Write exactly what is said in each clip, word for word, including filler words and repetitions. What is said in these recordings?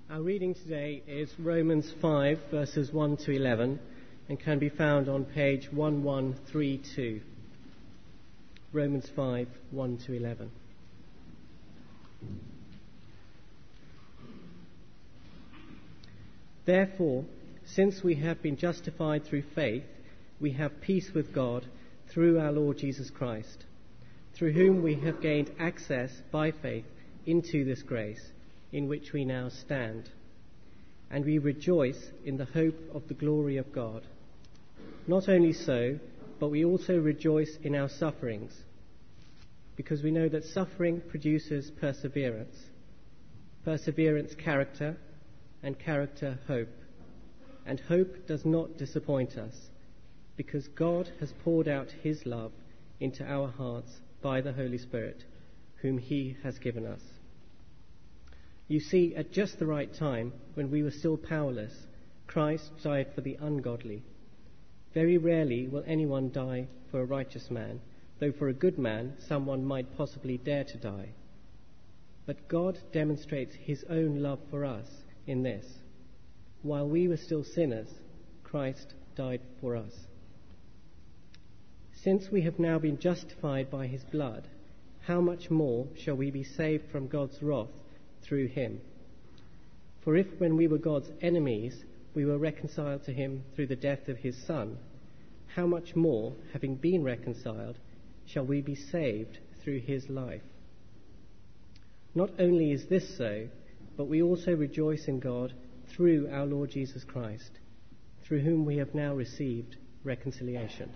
Our reading today is Romans five, verses one to eleven, and can be found on page eleven thirty-two. Romans five, one to eleven. Therefore, since we have been justified through faith, we have peace with God through our Lord Jesus Christ, through whom we have gained access by faith into this grace in which we now stand. And we rejoice in the hope of the glory of God. Not only so, but we also rejoice in our sufferings, because we know that suffering produces perseverance, perseverance character, and character hope. And hope does not disappoint us, because God has poured out his love into our hearts by the Holy Spirit, whom he has given us. You see, at just the right time, when we were still powerless, Christ died for the ungodly. Very rarely will anyone die for a righteous man, though for a good man someone might possibly dare to die. But God demonstrates his own love for us in this: while we were still sinners, Christ died for us. Since we have now been justified by his blood, how much more shall we be saved from God's wrath through him? For if when we were God's enemies, we were reconciled to him through the death of his Son, how much more, having been reconciled, shall we be saved through his life? Not only is this so, but we also rejoice in God through our Lord Jesus Christ, through whom we have now received reconciliation.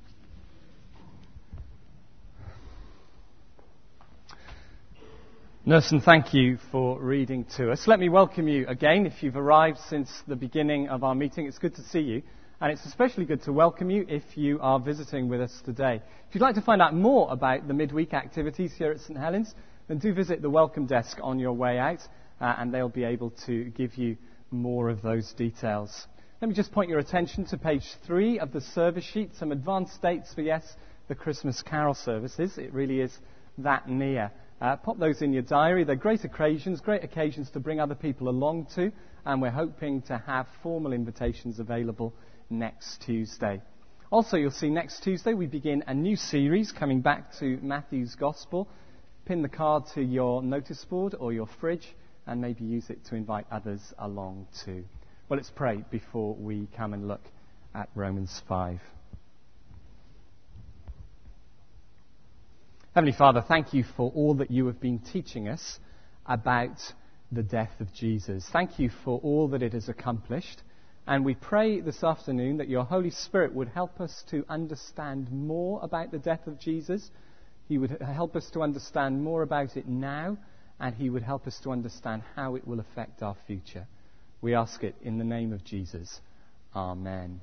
Nursing, thank you for reading to us. Let me welcome you again if you've arrived since the beginning of our meeting. It's good to see you, and it's especially good to welcome you if you are visiting with us today. If you'd like to find out more about the midweek activities here at St Helens, then do visit the welcome desk on your way out, uh, and they'll be able to give you more of those details. Let me just point your attention to page three of the service sheet, some advanced dates for, yes, the Christmas carol services. It really is that near. Uh, pop those in your diary. They're great occasions, great occasions to bring other people along to, and we're hoping to have formal invitations available next Tuesday. Also, you'll see next Tuesday we begin a new series coming back to Matthew's Gospel. Pin the card to your notice board or your fridge and maybe use it to invite others along too. Well, let's pray before we come and look at Romans five. Heavenly Father, thank you for all that you have been teaching us about the death of Jesus. Thank you for all that it has accomplished. And we pray this afternoon that your Holy Spirit would help us to understand more about the death of Jesus. He would help us to understand more about it now, and he would help us to understand how it will affect our future. We ask it in the name of Jesus. Amen.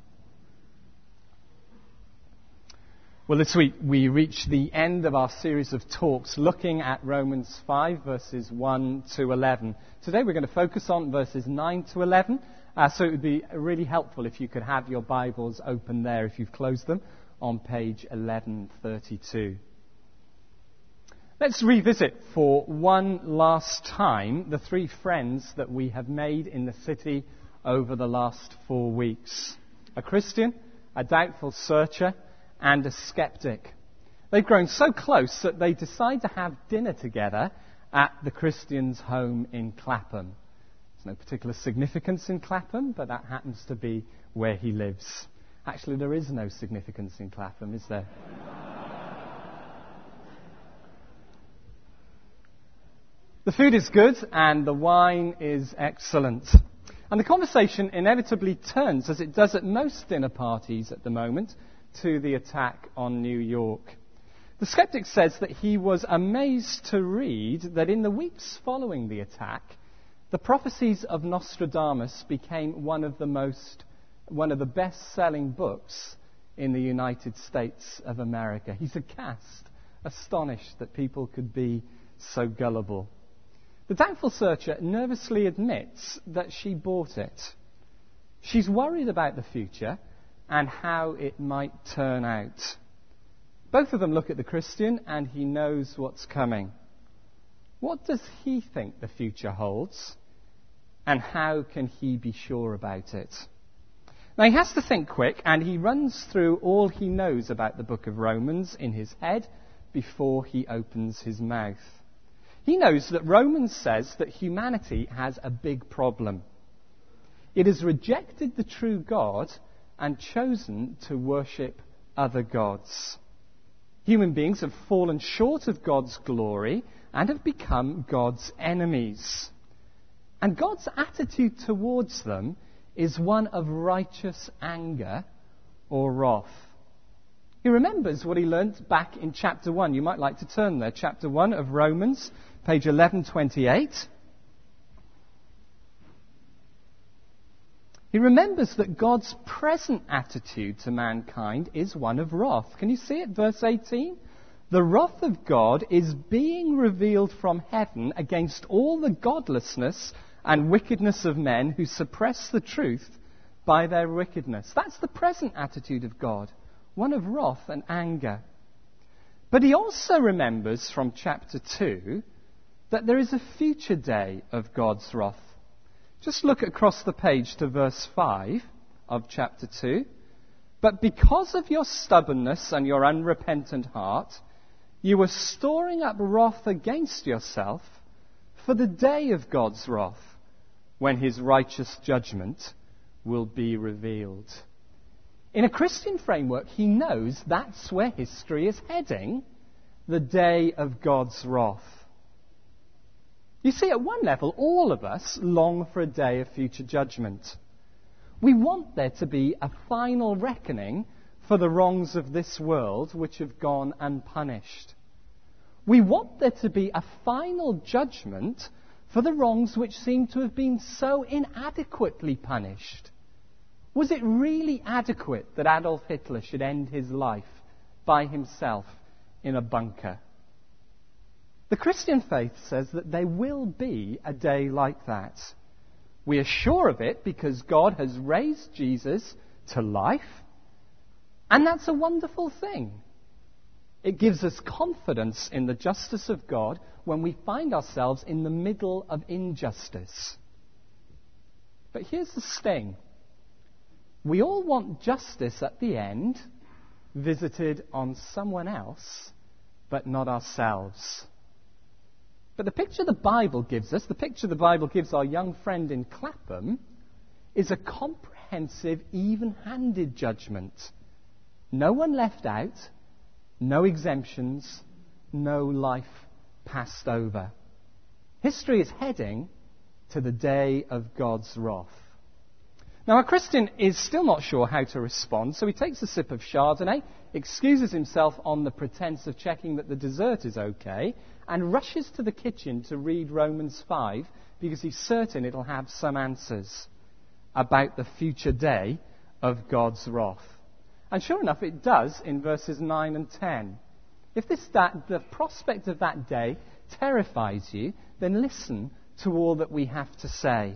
Well, this week we reach the end of our series of talks looking at Romans five, verses one to eleven. Today we're going to focus on verses nine to eleven, uh, so it would be really helpful if you could have your Bibles open there, if you've closed them, on page eleven thirty-two. Let's revisit for one last time the three friends that we have made in the city over the last four weeks. A Christian, a doubtful searcher, and a skeptic. They've grown so close that they decide to have dinner together at the Christian's home in Clapham. There's no particular significance in Clapham, but that happens to be where he lives. Actually, there is no significance in Clapham, is there? The food is good and the wine is excellent. And the conversation inevitably turns, as it does at most dinner parties at the moment, to the attack on New York. The skeptic says that he was amazed to read that in the weeks following the attack, the prophecies of Nostradamus became one of the most, one of the best-selling books in the United States of America. He's aghast, astonished that people could be so gullible. The doubtful searcher nervously admits that she bought it. She's worried about the future and how it might turn out. Both of them look at the Christian, and he knows what's coming. What does he think the future holds? and how can he be sure about it? Now, he has to think quick, and he runs through all he knows about the book of Romans in his head before he opens his mouth. He knows that Romans says that humanity has a big problem. It has rejected the true God and chosen to worship other gods. Human beings have fallen short of God's glory and have become God's enemies. And God's attitude towards them is one of righteous anger or wrath. He remembers what he learnt back in chapter one. You might like to turn there. Chapter one of Romans, page eleven twenty-eight. He remembers that God's present attitude to mankind is one of wrath. Can you see it? Verse eighteen. The wrath of God is being revealed from heaven against all the godlessness and wickedness of men who suppress the truth by their wickedness. That's the present attitude of God, one of wrath and anger. But he also remembers from chapter two that there is a future day of God's wrath. Just look across the page to verse five of chapter two. But because of your stubbornness and your unrepentant heart, you are storing up wrath against yourself for the day of God's wrath, when his righteous judgment will be revealed. In a Christian framework, he knows that's where history is heading, the day of God's wrath. You see, at one level, all of us long for a day of future judgment. We want there to be a final reckoning for the wrongs of this world which have gone unpunished. We want there to be a final judgment for the wrongs which seem to have been so inadequately punished. Was it really adequate that Adolf Hitler should end his life by himself in a bunker? The Christian faith says that there will be a day like that. We are sure of it because God has raised Jesus to life, and that's a wonderful thing. It gives us confidence in the justice of God when we find ourselves in the middle of injustice. But here's the sting. We all want justice at the end visited on someone else, but not ourselves. But the picture the Bible gives us, the picture the Bible gives our young friend in Clapham, is a comprehensive, even-handed judgment. No one left out, no exemptions, no life passed over. History is heading to the day of God's wrath. Now, a Christian is still not sure how to respond, so he takes a sip of Chardonnay, excuses himself on the pretense of checking that the dessert is okay, and rushes to the kitchen to read Romans five, because he's certain it'll have some answers about the future day of God's wrath. And sure enough, it does in verses nine and ten. If this, that, the prospect of that day terrifies you, then listen to all that we have to say.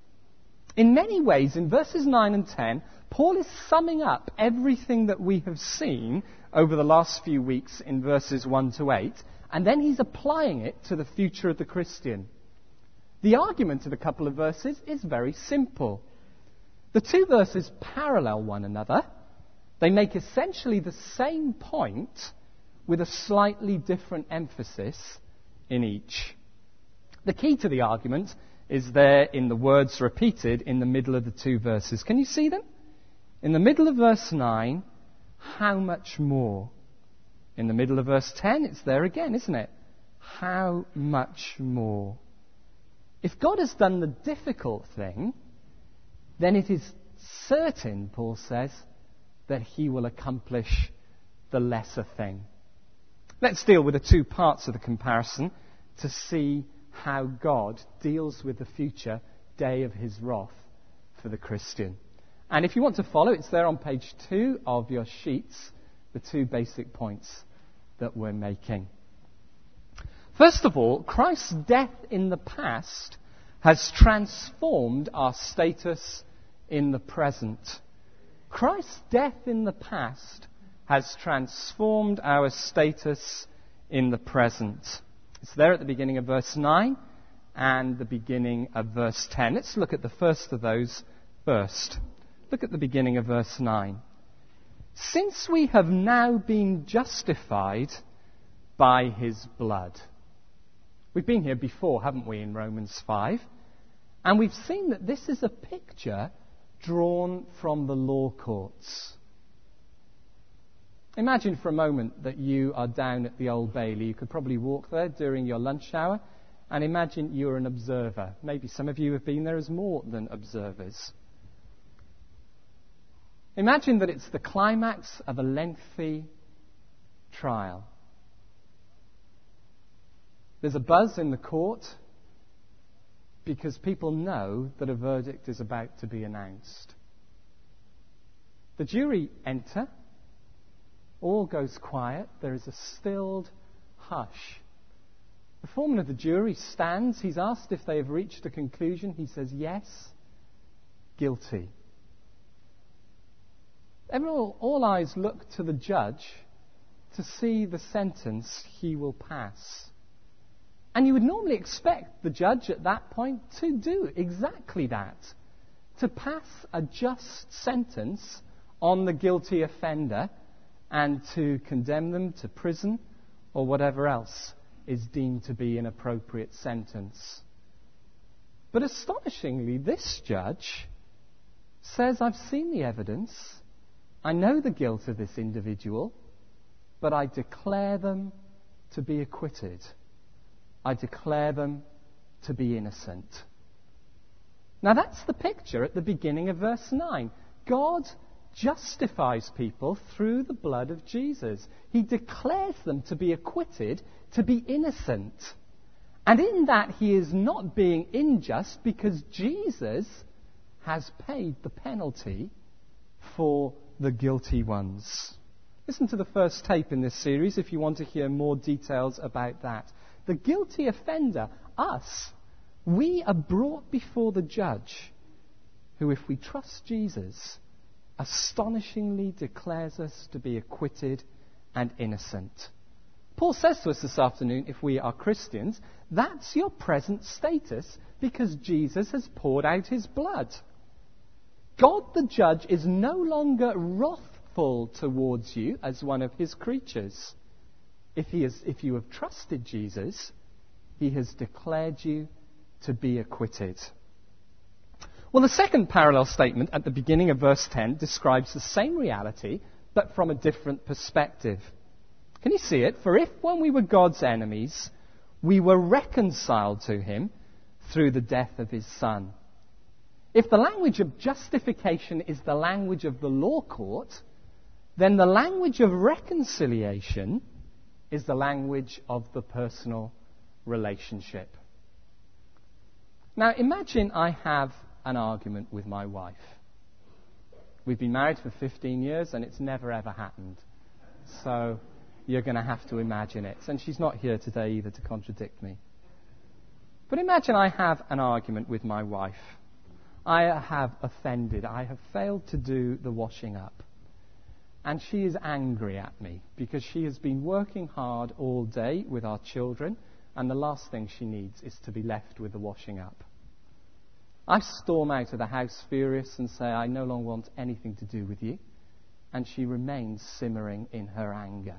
In many ways, in verses nine and ten, Paul is summing up everything that we have seen over the last few weeks in verses one to eight, and then he's applying it to the future of the Christian. The argument of a couple of verses is very simple. The two verses parallel one another. They make essentially the same point with a slightly different emphasis in each. The key to the argument is there in the words repeated in the middle of the two verses. Can you see them? In the middle of verse nine, how much more? In the middle of verse ten, it's there again, isn't it? How much more? If God has done the difficult thing, then it is certain, Paul says, that he will accomplish the lesser thing. Let's deal with the two parts of the comparison to see how God deals with the future day of his wrath for the Christian. And if you want to follow, it's there on page two of your sheets, the two basic points that we're making. First of all, Christ's death in the past has transformed our status in the present. Christ's death in the past has transformed our status in the present. It's there at the beginning of verse nine, and the beginning of verse ten. Let's look at the first of those first. Look at the beginning of verse nine. Since we have now been justified by his blood. We've been here before, haven't we, in Romans five? And we've seen that this is a picture drawn from the law courts. Imagine for a moment that you are down at the Old Bailey. You could probably walk there during your lunch hour, and imagine you're an observer. Maybe some of you have been there as more than observers. Imagine that it's the climax of a lengthy trial. There's a buzz in the court because people know that a verdict is about to be announced. The jury enter. All goes quiet. There is a stilled hush. The foreman of the jury stands. He's asked if they have reached a conclusion. He says, yes, guilty. Everyone, all eyes look to the judge to see the sentence he will pass. And you would normally expect the judge at that point to do exactly that, to pass a just sentence on the guilty offender and to condemn them to prison or whatever else is deemed to be an appropriate sentence. But astonishingly, this judge says, I've seen the evidence, I know the guilt of this individual, but I declare them to be acquitted. I declare them to be innocent. Now that's the picture at the beginning of verse nine. God justifies people through the blood of Jesus. He declares them to be acquitted, to be innocent. And in that he is not being unjust because Jesus has paid the penalty for the guilty ones. Listen to the first tape in this series if you want to hear more details about that. The guilty offender, us, we are brought before the judge who, if we trust Jesus, astonishingly declares us to be acquitted and innocent. Paul says to us this afternoon, if we are Christians, that's your present status because Jesus has poured out his blood. God the judge is no longer wrathful towards you as one of his creatures. If, he is, if you have trusted Jesus, he has declared you to be acquitted. Well, the second parallel statement at the beginning of verse ten describes the same reality, but from a different perspective. Can you see it? For if, when we were God's enemies, we were reconciled to him through the death of his Son. If the language of justification is the language of the law court, then the language of reconciliation is the language of the personal relationship. Now, imagine I have an argument with my wife. We've been married for fifteen years and it's never ever happened. So you're going to have to imagine it. And she's not here today either to contradict me. But imagine I have an argument with my wife. I have offended. I have failed to do the washing up. And she is angry at me because she has been working hard all day with our children, and the last thing she needs is to be left with the washing up. I storm out of the house furious and say, I no longer want anything to do with you. And she remains simmering in her anger.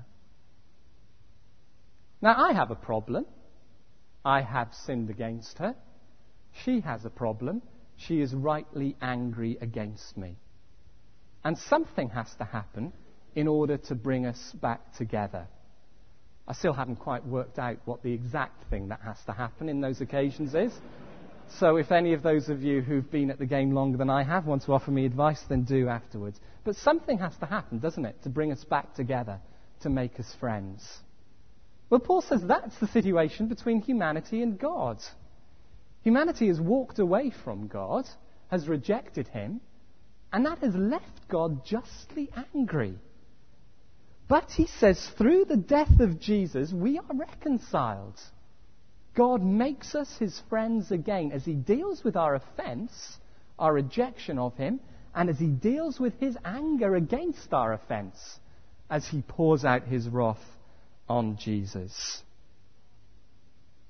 Now, I have a problem. I have sinned against her. She has a problem. She is rightly angry against me. And something has to happen in order to bring us back together. I still haven't quite worked out what the exact thing that has to happen in those occasions is. So if any of those of you who've been at the game longer than I have want to offer me advice, then do afterwards. But something has to happen, doesn't it, to bring us back together, to make us friends. Well, Paul says that's the situation between humanity and God. Humanity has walked away from God, has rejected him, and that has left God justly angry. But he says, through the death of Jesus, we are reconciled. God makes us his friends again as he deals with our offense, our rejection of him, and as he deals with his anger against our offense, as he pours out his wrath on Jesus.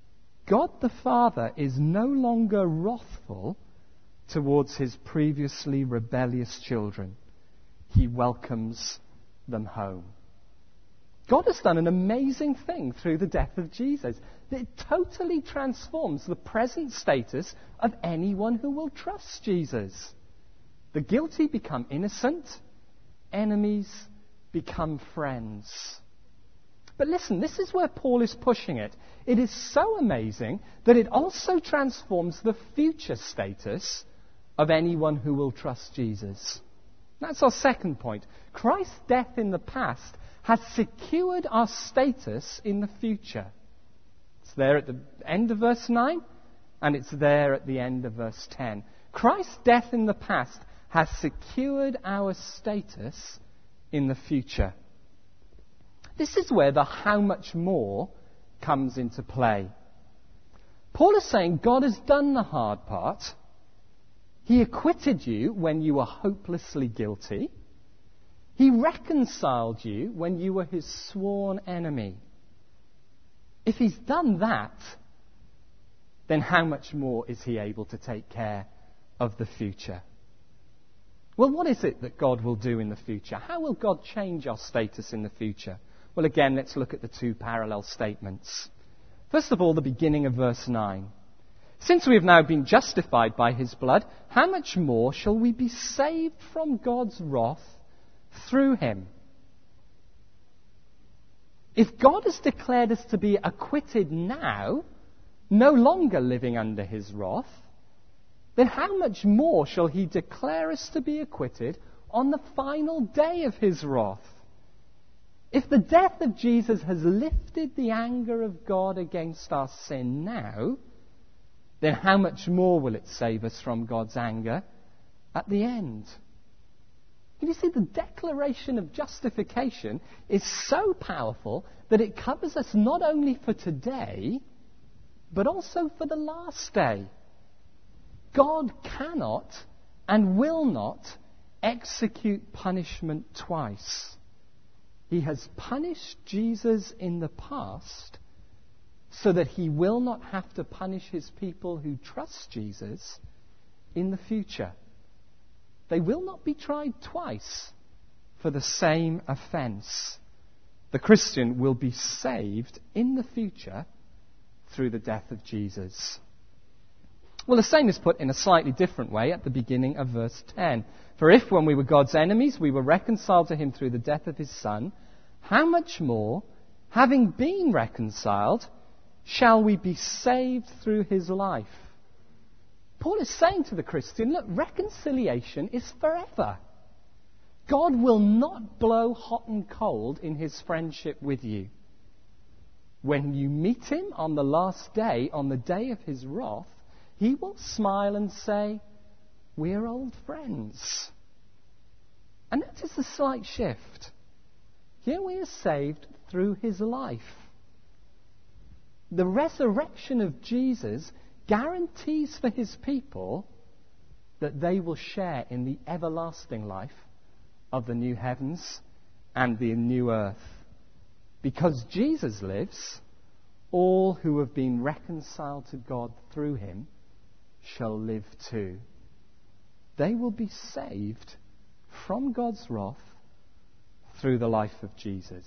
God the Father is no longer wrathful towards his previously rebellious children. He welcomes them home. God has done an amazing thing through the death of Jesus. It totally transforms the present status of anyone who will trust Jesus. The guilty become innocent, enemies become friends. But listen, this is where Paul is pushing it. It is so amazing that it also transforms the future status of anyone who will trust Jesus. That's our second point. Christ's death in the past has secured our status in the future. It's there at the end of verse nine, and it's there at the end of verse ten. Christ's death in the past has secured our status in the future. This is where the how much more comes into play. Paul is saying God has done the hard part. He acquitted you when you were hopelessly guilty. He reconciled you when you were his sworn enemy. If he's done that, then how much more is he able to take care of the future? Well, what is it that God will do in the future? How will God change our status in the future? Well, again, let's look at the two parallel statements. First of all, the beginning of verse nine. Since we have now been justified by his blood, how much more shall we be saved from God's wrath through him? If God has declared us to be acquitted now, no longer living under his wrath, then how much more shall he declare us to be acquitted on the final day of his wrath? If the death of Jesus has lifted the anger of God against our sin now, then how much more will it save us from God's anger at the end? Can you see the declaration of justification is so powerful that it covers us not only for today, but also for the last day. God cannot and will not execute punishment twice. He has punished Jesus in the past so that he will not have to punish his people who trust Jesus in the future. They will not be tried twice for the same offence. The Christian will be saved in the future through the death of Jesus. Well, the same is put in a slightly different way at the beginning of verse ten. For if, when we were God's enemies, we were reconciled to him through the death of his Son, how much more, having been reconciled, shall we be saved through his life? Paul is saying to the Christian, look, reconciliation is forever. God will not blow hot and cold in his friendship with you. When you meet him on the last day, on the day of his wrath, he will smile and say, we're old friends. And that is a slight shift. Here we are saved through his life. The resurrection of Jesus guarantees for his people that they will share in the everlasting life of the new heavens and the new earth. Because Jesus lives, all who have been reconciled to God through him shall live too. They will be saved from God's wrath through the life of Jesus.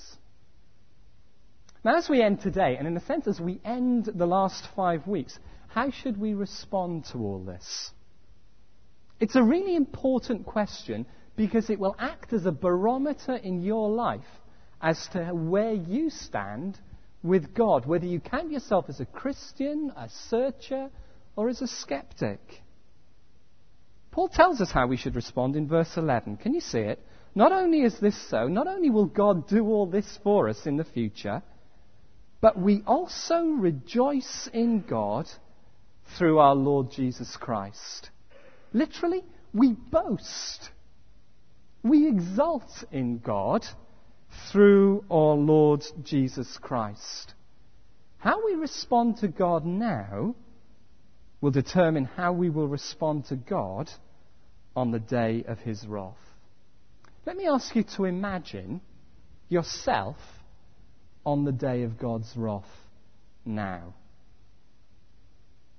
Now, as we end today, and in a sense as we end the last five weeks, how should we respond to all this? It's a really important question because it will act as a barometer in your life as to where you stand with God, whether you count yourself as a Christian, a searcher, or as a skeptic. Paul tells us how we should respond in verse eleven. Can you see it? Not only is this so, not only will God do all this for us in the future, but we also rejoice in God through our Lord Jesus Christ. Literally, we boast. We exult in God through our Lord Jesus Christ. How we respond to God now will determine how we will respond to God on the day of his wrath. Let me ask you to imagine yourself on the day of God's wrath now.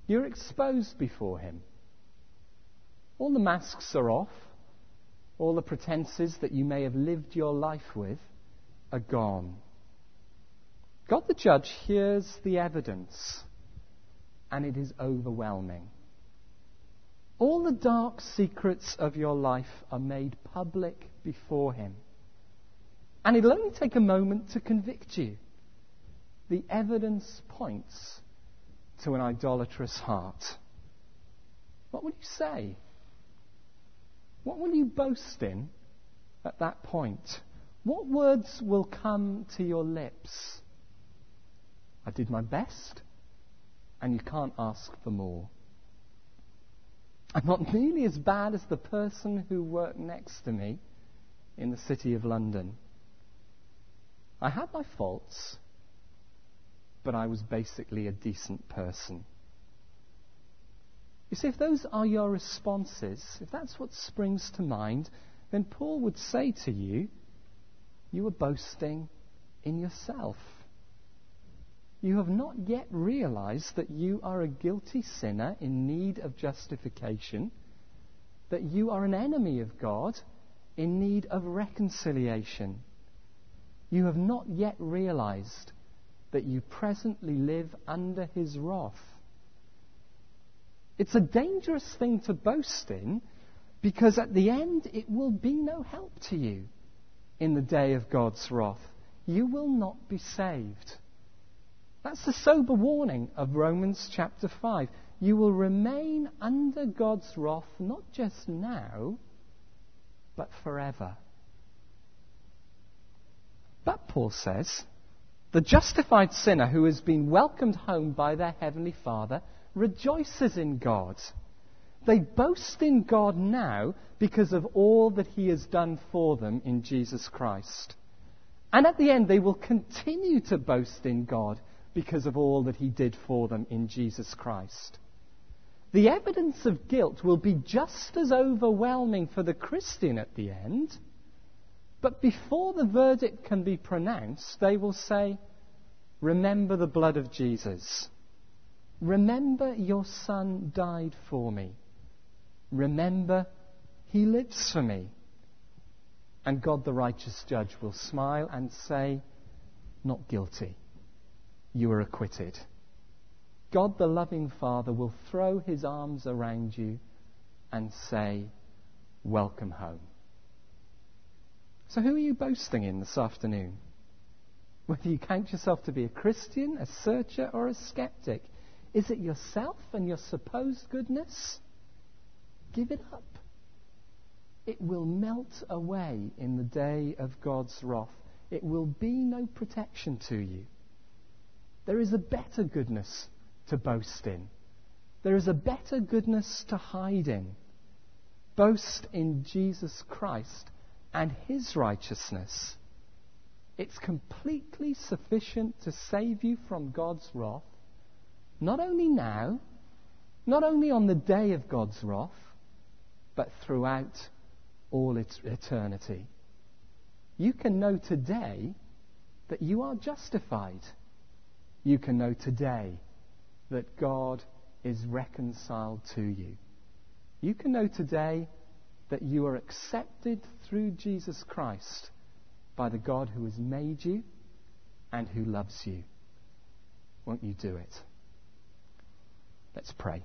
You're exposed before him. All the masks are off. All the pretenses that you may have lived your life with are gone. God the judge hears the evidence, and it is overwhelming. All the dark secrets of your life are made public before him. And it'll only take a moment to convict you. The evidence points to an idolatrous heart. What will you say? What will you boast in at that point? What words will come to your lips? I did my best, and you can't ask for more. I'm not nearly as bad as the person who worked next to me in the City of London. I had my faults, but I was basically a decent person. You see, if those are your responses, if that's what springs to mind, then Paul would say to you, you are boasting in yourself. You have not yet realized that you are a guilty sinner in need of justification, that you are an enemy of God in need of reconciliation. You have not yet realized that you presently live under his wrath. It's a dangerous thing to boast in, because at the end it will be no help to you in the day of God's wrath. You will not be saved. That's the sober warning of Romans chapter five. You will remain under God's wrath not just now, but forever. But Paul says, the justified sinner who has been welcomed home by their heavenly Father rejoices in God. They boast in God now because of all that he has done for them in Jesus Christ. And at the end, they will continue to boast in God because of all that he did for them in Jesus Christ. The evidence of guilt will be just as overwhelming for the Christian at the end. But before the verdict can be pronounced, they will say, remember the blood of Jesus. Remember your Son died for me. Remember he lives for me. And God the righteous judge will smile and say, not guilty. You are acquitted. God the loving Father will throw his arms around you and say, welcome home. So who are you boasting in this afternoon? Whether you count yourself to be a Christian, a searcher, or a skeptic, is it yourself and your supposed goodness? Give it up. It will melt away in the day of God's wrath. It will be no protection to you. There is a better goodness to boast in. There is a better goodness to hide in. Boast in Jesus Christ and his righteousness. It's completely sufficient to save you from God's wrath, not only now, not only on the day of God's wrath, but throughout all its eternity. You can know today that you are justified. You can know today that God is reconciled to you. You can know today that you are accepted through Jesus Christ by the God who has made you and who loves you. Won't you do it? Let's pray.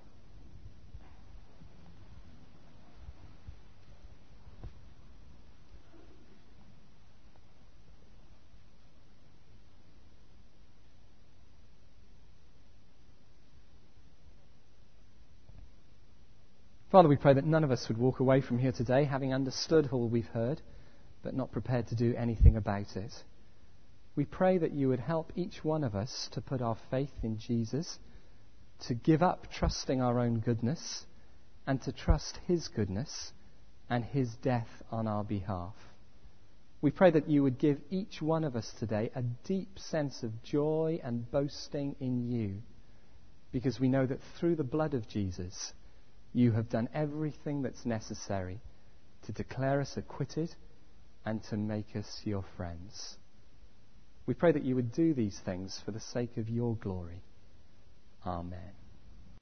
Father, we pray that none of us would walk away from here today having understood all we've heard, but not prepared to do anything about it. We pray that you would help each one of us to put our faith in Jesus, to give up trusting our own goodness, and to trust his goodness and his death on our behalf. We pray that you would give each one of us today a deep sense of joy and boasting in you, because we know that through the blood of Jesus, you have done everything that's necessary to declare us acquitted and to make us your friends. We pray that you would do these things for the sake of your glory. Amen.